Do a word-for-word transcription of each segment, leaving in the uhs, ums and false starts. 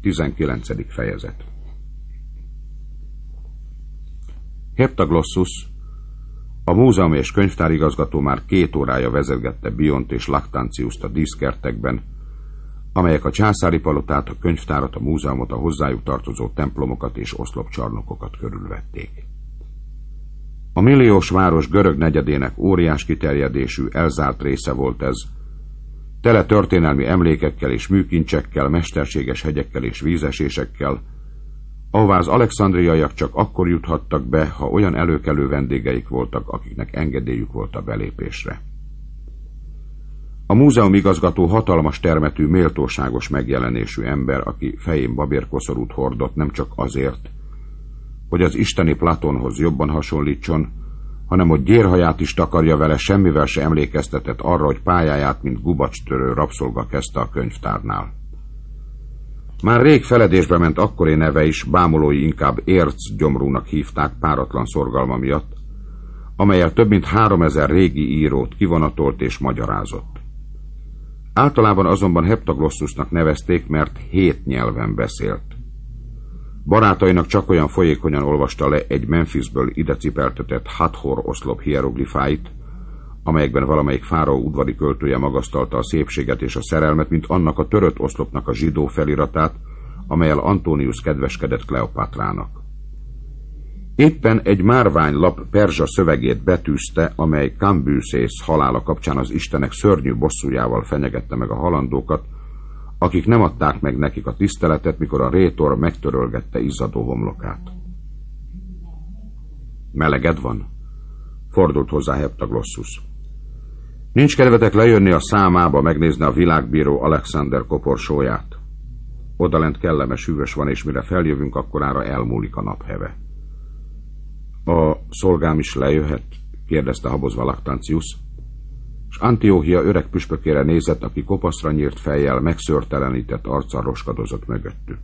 tizenkilencedik fejezet. Heptaglossus, a múzeum és könyvtárigazgató már két órája vezetgette Biont és Lactantiust a díszkertekben, amelyek a császári palotát, a könyvtárat, a múzeumot, a hozzájuk tartozó templomokat és oszlopcsarnokokat körülvették. A milliós város görög negyedének óriás kiterjedésű, elzárt része volt ez, tele történelmi emlékekkel és műkincsekkel, mesterséges hegyekkel és vízesésekkel, ahová az alexandriaiak csak akkor juthattak be, ha olyan előkelő vendégeik voltak, akiknek engedélyük volt a belépésre. A múzeum igazgató hatalmas termetű, méltóságos megjelenésű ember, aki fején babérkoszorút hordott nem csak azért, hogy az isteni Platonhoz jobban hasonlítson, hanem hogy gyérhaját is takarja vele, semmivel se emlékeztetett arra, hogy pályáját, mint gubacstörő rabszolga kezdte a könyvtárnál. Már rég feledésbe ment akkori neve is, bámulói inkább érc gyomrúnak hívták páratlan szorgalma miatt, amellyel több mint háromezer régi írót kivonatolt és magyarázott. Általában azonban Heptaglossusnak nevezték, mert hét nyelven beszélt. Barátainak csak olyan folyékonyan olvasta le egy Memphisből ide cipeltetett Hathor oszlop hieroglifáit, amelyekben valamelyik fáraó udvari költője magasztalta a szépséget és a szerelmet, mint annak a törött oszlopnak a zsidó feliratát, amellyel Antonius kedveskedett Kleopátrának. Éppen egy márványlap perzsa szövegét betűzte, amely Kambysész halála kapcsán az istenek szörnyű bosszújával fenyegette meg a halandókat, akik nem adták meg nekik a tiszteletet, mikor a rétor megtörölgette izzadó homlokát. Meleged van? Fordult hozzá Heptaglossus. Nincs kedvetek lejönni a számába, megnézni a világbíró Alexander koporsóját. Odalent kellemes hűvös van, és mire feljövünk, akkorára elmúlik a napheve. A szolgám is lejöhet? Kérdezte habozva Lactantius, és Antióchia öreg püspökére nézett, aki kopaszra nyírt fejjel, megszőrtelenített arccal roskadozott mögöttük.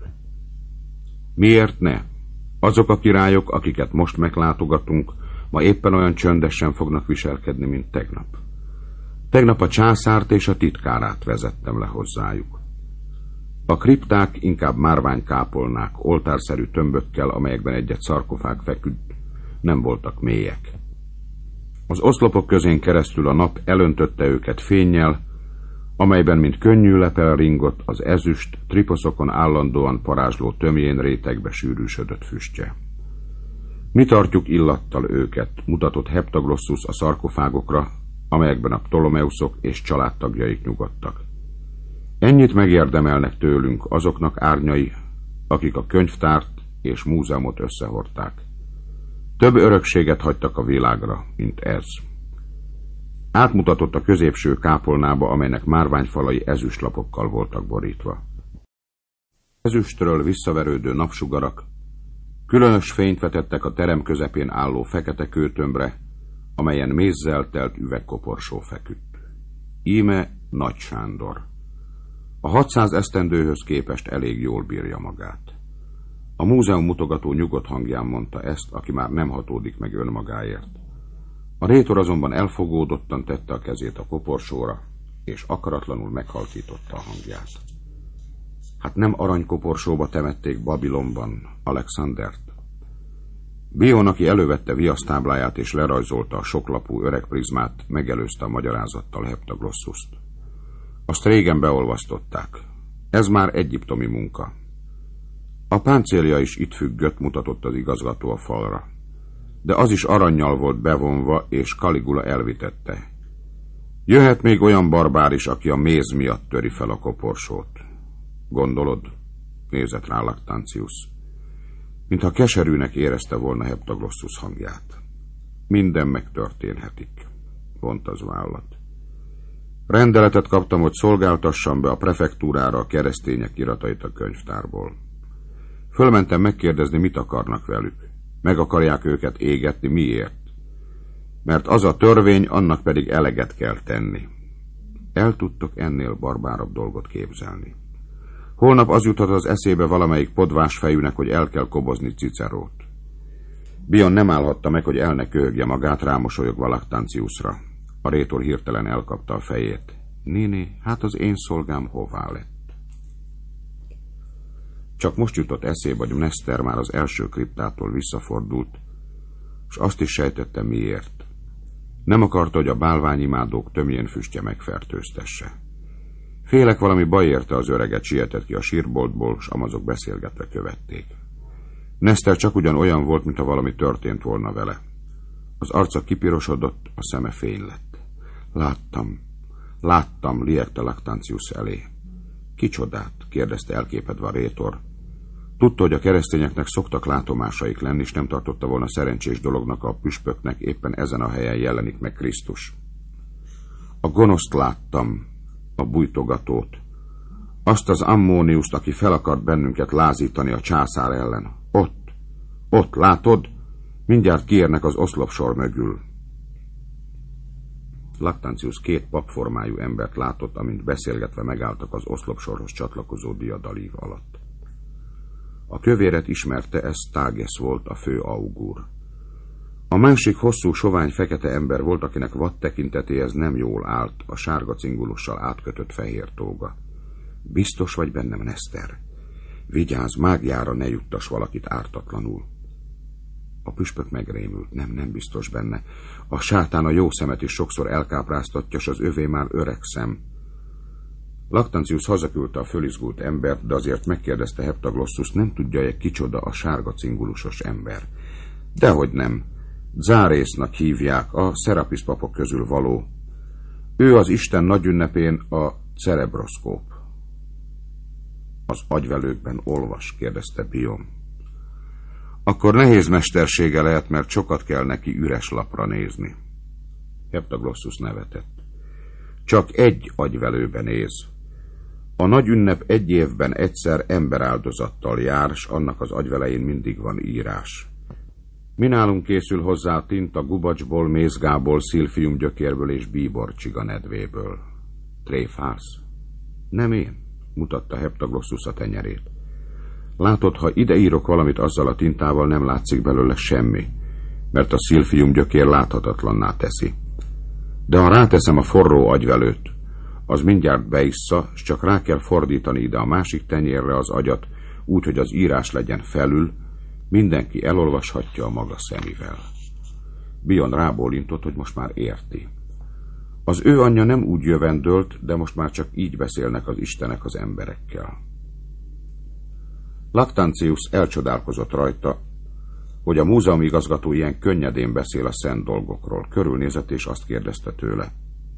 Miért ne? Azok a királyok, akiket most meglátogatunk, ma éppen olyan csöndesen fognak viselkedni, mint tegnap. Tegnap a császárt és a titkárát vezettem le hozzájuk. A kripták inkább márványkápolnák, oltárszerű tömbökkel, amelyekben egy-egy szarkofág feküdt, nem voltak mélyek. Az oszlopok közén keresztül a nap elöntötte őket fénnyel, amelyben, mint könnyű lepel ringott, az ezüst, triposzokon állandóan parázsló tömjén rétegbe sűrűsödött füstje. Mi tartjuk illattal őket, mutatott Heptaglossus a szarkofágokra, amelyekben a Ptolomeuszok és családtagjaik nyugodtak. Ennyit megérdemelnek tőlünk azoknak árnyai, akik a könyvtárt és múzeumot összehordták. Több örökséget hagytak a világra, mint ez. Átmutatott a középső kápolnába, amelynek márványfalai ezüstlapokkal voltak borítva. Ezüstről visszaverődő napsugarak különös fényt vetettek a terem közepén álló fekete kőtömbre, amelyen mézzel telt üvegkoporsó feküdt. Íme Nagy Sándor. A hatszáz esztendőhöz képest elég jól bírja magát. A múzeum mutogató nyugodt hangján mondta ezt, aki már nem hatódik meg önmagáért. A rétor azonban elfogódottan tette a kezét a koporsóra, és akaratlanul meghalkította a hangját. Hát nem aranykoporsóba temették Babilonban Alexandert? Bion, aki elővette viasztábláját és lerajzolta a soklapú öreg prizmát, megelőzte a magyarázattal Heptaglossust. Azt régen beolvasztották. Ez már egyiptomi munka. A páncélja is itt függött, mutatott az igazgató a falra. De az is arannyal volt bevonva, és Caligula elvitette. Jöhet még olyan barbár is, aki a méz miatt töri fel a koporsót. Gondolod? Nézett rá Lactantius. Mintha keserűnek érezte volna Heptaglossus hangját. Minden megtörténhetik, vonta az vállat. Rendeletet kaptam, hogy szolgáltassam be a prefektúrára a keresztények iratait a könyvtárból. Fölmentem megkérdezni, mit akarnak velük. Meg akarják őket égetni, miért? Mert az a törvény, annak pedig eleget kell tenni. El tudtok ennél barbárabb dolgot képzelni. Holnap az juthat az eszébe valamelyik podvás fejűnek, hogy el kell kobozni Cicerót. Bion nem állhatta meg, hogy el ne köhögje magát, rámosolyogva Lactantiusra. A rétor hirtelen elkapta a fejét. Néni, hát az én szolgám hová lett? Csak most jutott eszébe, hogy Neszter már az első kriptától visszafordult, és azt is sejtette, miért. Nem akarta, hogy a bálványimádók tömjén füstje megfertőztesse. Félek, valami baj érte az öreget, sietett ki a sírboltból, s amazok beszélgetve követték. Neszter csak ugyan olyan volt, mintha valami történt volna vele. Az arca kipirosodott, a szeme fény lett. Láttam, láttam, liegte Lactantius elé. Kicsodát? Kérdezte elképedve a rétor. Tudta, hogy a keresztényeknek szoktak látomásaik lenni, és nem tartotta volna szerencsés dolognak a püspöknek éppen ezen a helyen jelenik meg Krisztus. A gonoszt láttam, a bújtogatót. Azt az Ammóniuszt, aki fel akart bennünket lázítani a császár ellen. Ott, ott, látod? Mindjárt kiérnek az oszlopsor mögül. Lactantius két papformájú embert látott, amint beszélgetve megálltak az oszlopsorhoz csatlakozó diadalív alatt. A kövéret ismerte, ez Tágesz volt, a fő augúr. A másik hosszú, sovány, fekete ember volt, akinek vad tekintetéhez nem jól állt a sárga cingulussal átkötött fehér tóga. Biztos vagy bennem, Neszter? Vigyázz, mágiára ne juttas valakit ártatlanul. A püspök megrémült, nem, nem biztos benne. A sátán a jó szemet is sokszor elkápráztatja, s az övé már öreg szem. Lactantius hazaküldte a fölizgult embert, de azért megkérdezte Heptaglossus, nem tudja-e kicsoda a sárga cingulusos ember. Dehogy nem. Zárésznak hívják, a Szerapis papok közül való. Ő az Isten nagyünnepén a cerebroszkóp. Az agyvelőkben olvas? Kérdezte Bion. Akkor nehéz mestersége lehet, mert sokat kell neki üres lapra nézni. Heptaglossus nevetett. Csak egy agyvelőben néz. A nagy ünnep egy évben egyszer emberáldozattal jár, s annak az agyvelein mindig van írás. Mi nálunk készül hozzá tinta gubacsból, mézgából, szilfium gyökérből és bíborcsiga nedvéből. Tréfálsz? Nem én, mutatta Heptaglossus a tenyerét. Látod, ha ide írok valamit azzal a tintával, nem látszik belőle semmi, mert a szilfium gyökér láthatatlanná teszi. De ha ráteszem a forró agyvelőt, az mindjárt beissza, s csak rá kell fordítani ide a másik tenyérre az agyat, úgy, hogy az írás legyen felül, mindenki elolvashatja a maga szemével. Bion rábólintott, hogy most már érti. Az ő anyja nem úgy jövendölt, de most már csak így beszélnek az istenek az emberekkel. Lactantius elcsodálkozott rajta, hogy a múzeum igazgató ilyen könnyedén beszél a szent dolgokról. Körülnézett és azt kérdezte tőle.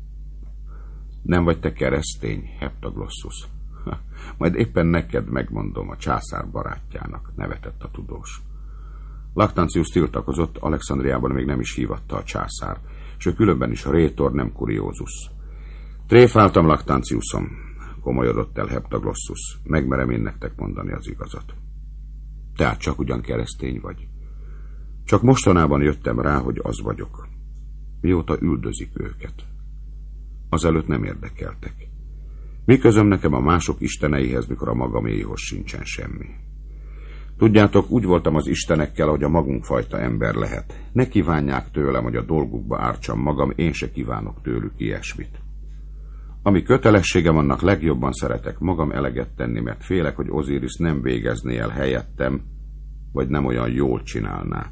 Nem vagy te keresztény, Heptaglossus? Majd éppen neked megmondom, a császár barátjának, nevetett a tudós. Lactantius tiltakozott, Alexandriában még nem is hívatta a császár, s ő különben is a rétor, nem kuriózus. Tréfáltam, Lactantiusom, komolyodott el Heptaglossus, megmerem én nektek mondani az igazat. Tehát csak ugyan keresztény vagy. Csak mostanában jöttem rá, hogy az vagyok. Mióta üldözik őket. Azelőtt nem érdekeltek. Mi közöm nekem a mások isteneihez, mikor a magaméhoz sincsen semmi. Tudjátok, úgy voltam az istenekkel, hogy a magunk fajta ember lehet. Ne kívánják tőlem, hogy a dolgukba ártsam magam, én se kívánok tőlük ilyesmit. Ami kötelességem, annak legjobban szeretek magam eleget tenni, mert félek, hogy Ozirisz nem végezné el helyettem, vagy nem olyan jól csinálná.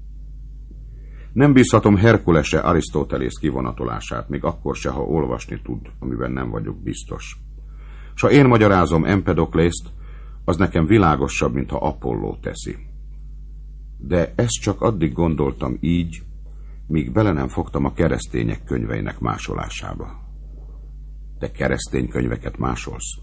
Nem bízhatom Herkulese Arisztotelész kivonatolását, még akkor se, ha olvasni tud, amiben nem vagyok biztos. S ha én magyarázom Empedoklészt, az nekem világosabb, mint ha Apolló teszi. De ezt csak addig gondoltam így, míg bele nem fogtam a keresztények könyveinek másolásába. Te keresztény könyveket másolsz?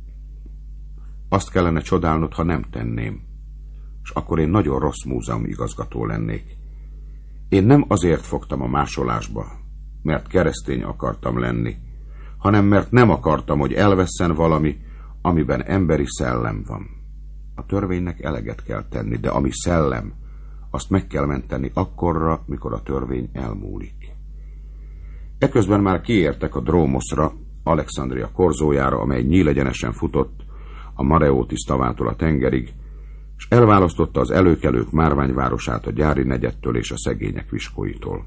Azt kellene csodálnod, ha nem tenném, és akkor én nagyon rossz múzeum igazgató lennék. Én nem azért fogtam a másolásba, mert keresztény akartam lenni, hanem mert nem akartam, hogy elvesszen valami, amiben emberi szellem van. A törvénynek eleget kell tenni, de ami szellem, azt meg kell menteni akkorra, mikor a törvény elmúlik. Eközben már kiértek a Drómoszra, Alexandria korzójára, amely nyílegyenesen futott a Mareótis tavától a tengerig, és elválasztotta az előkelők márványvárosát a gyári negyedtől és a szegények viskóitól.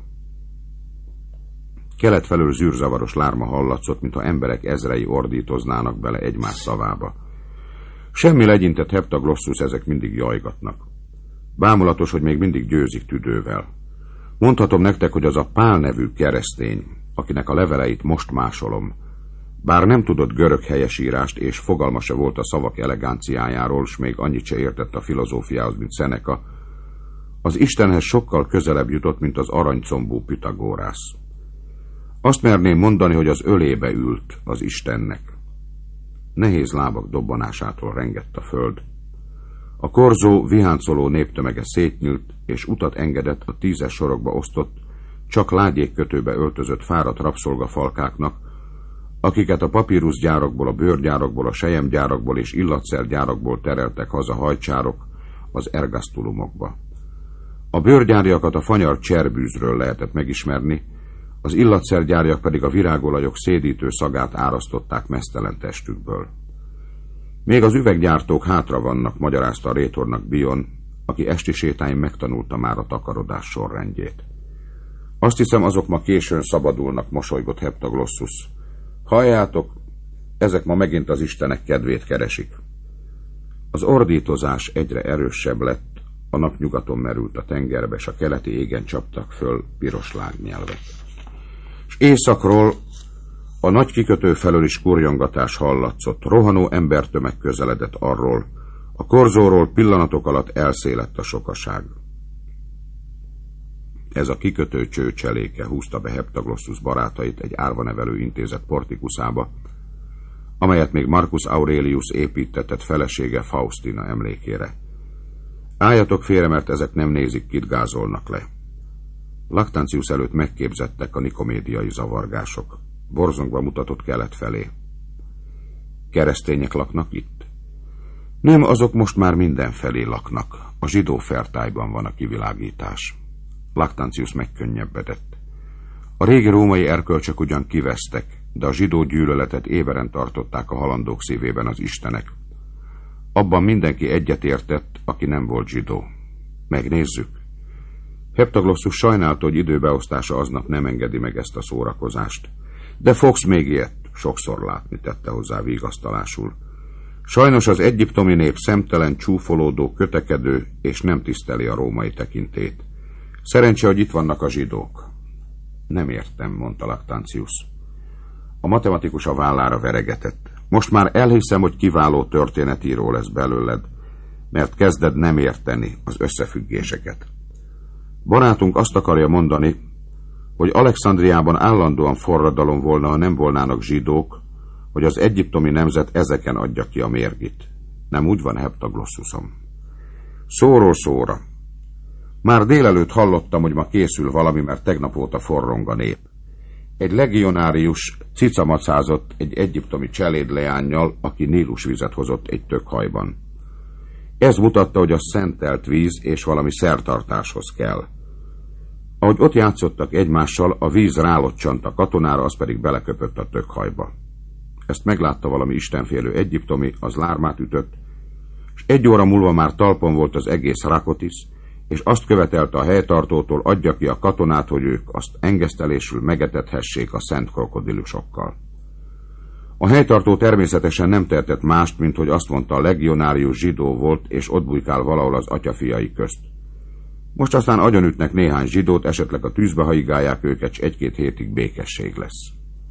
Kelet felől zűrzavaros lárma hallatszott, mintha emberek ezrei ordítoznának bele egymás szavába. Semmi legyintett Heptaglossus, ezek mindig jajgatnak. Bámulatos, hogy még mindig győzik tüdővel. Mondhatom nektek, hogy az a Pál nevű keresztény, akinek a leveleit most másolom, bár nem tudott görög helyesírást, és fogalma se volt a szavak eleganciájáról, s még annyit se értett a filozófiához, mint Seneca, az Istenhez sokkal közelebb jutott, mint az aranycombú Pitagórász. Azt merném mondani, hogy az ölébe ült az Istennek. Nehéz lábak dobbanásától rengett a föld. A korzó viháncoló néptömege szétnyílt, és utat engedett a tízes sorokba osztott, csak lágyékkötőbe öltözött fáradt rabszolgafalkáknak, akiket a papíruszgyárakból, a bőrgyárakból, a selyemgyárakból és illatszergyárakból tereltek haza hajcsárok az ergasztulumokba. A bőrgyáriakat a fanyar cserbűzről lehetett megismerni, az illatszergyáriak pedig a virágolajok szédítő szagát árasztották meztelen testükből. Még az üveggyártók hátra vannak, magyarázta a rétornak Bion, aki esti sétáin megtanulta már a takarodás sorrendjét. Azt hiszem, azok ma későn szabadulnak, mosolygott Heptaglossus. Halljátok, ezek ma megint az istenek kedvét keresik. Az ordítozás egyre erősebb lett, a napnyugaton merült a tengerbe, s a keleti égen csaptak föl piros lágnyelvek. És északról a nagy kikötő felől is kurjongatás hallatszott, rohanó embertömeg közeledett arról, a korzóról pillanatok alatt elszélett a sokaság. Ez a kikötő csőcseléke, húzta be Heptaglossus barátait egy árvanevelő intézet portikuszába, amelyet még Marcus Aurelius építetett felesége Faustina emlékére. Álljatok félre, mert ezek nem nézik, kit gázolnak le. Lactantius előtt megképzettek a nikomédiai zavargások. Borzongva mutatott kelet felé. Keresztények laknak itt? Nem, azok most már mindenfelé laknak. A zsidó fertályban van a kivilágítás. Lactantius megkönnyebbedett. A régi római erkölcsök ugyan kivesztek, de a zsidó gyűlöletet éberen tartották a halandók szívében az istenek. Abban mindenki egyetértett, aki nem volt zsidó. Megnézzük. Heptaglossus sajnálta, hogy időbeosztása aznap nem engedi meg ezt a szórakozást. De fogsz még ilyet sokszor látni, tette hozzá vigasztalásul. Sajnos az egyiptomi nép szemtelen, csúfolódó, kötekedő, és nem tiszteli a római tekintét. Szerencse, hogy itt vannak a zsidók. Nem értem, mondta Lactantius. A matematikus a vállára veregetett. Most már elhiszem, hogy kiváló történetíró lesz belőled, mert kezded nem érteni az összefüggéseket. Barátunk azt akarja mondani, hogy Alexandriában állandóan forradalom volna, ha nem volnának zsidók, hogy az egyiptomi nemzet ezeken adja ki a mérgit. Nem úgy van, Heptaglossusom? Szóról szóra. Már délelőtt hallottam, hogy ma készül valami, mert tegnap óta forrong a nép. Egy legionárius cicamacázott egy egyiptomi cselédleánnyal, aki Nílusvizet hozott egy tökhajban. Ez mutatta, hogy a szentelt víz és valami szertartáshoz kell. Ahogy ott játszottak egymással, a víz rálocsant a katonára, az pedig beleköpött a tökhajba. Ezt meglátta valami istenfélő egyiptomi, az lármát ütött, és egy óra múlva már talpon volt az egész Rakotis, és azt követelte a helytartótól, adja ki a katonát, hogy ők azt engesztelésül megetethessék a szent krokodilusokkal. A helytartó természetesen nem tehetett mást, mint hogy azt mondta, a legionárius zsidó volt, és ott bujkál valahol az atyafiai közt. Most aztán agyonütnek néhány zsidót, esetleg a tűzbe haigálják őket, s egy-két hétig békesség lesz.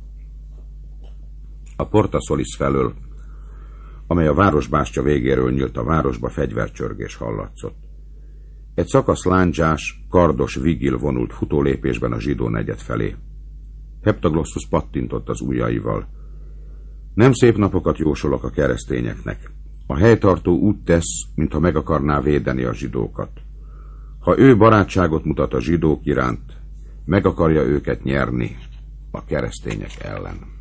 A Porta Solis felől, amely a városbástya végéről nyílt a városba, fegyvercsörgés hallatszott. Egy szakasz lándzsás, kardos vigil vonult futólépésben a zsidó negyed felé. Heptaglossus pattintott az ujjaival. Nem szép napokat jósolok a keresztényeknek. A helytartó úgy tesz, mintha meg akarná védeni a zsidókat. Ha ő barátságot mutat a zsidók iránt, meg akarja őket nyerni a keresztények ellen.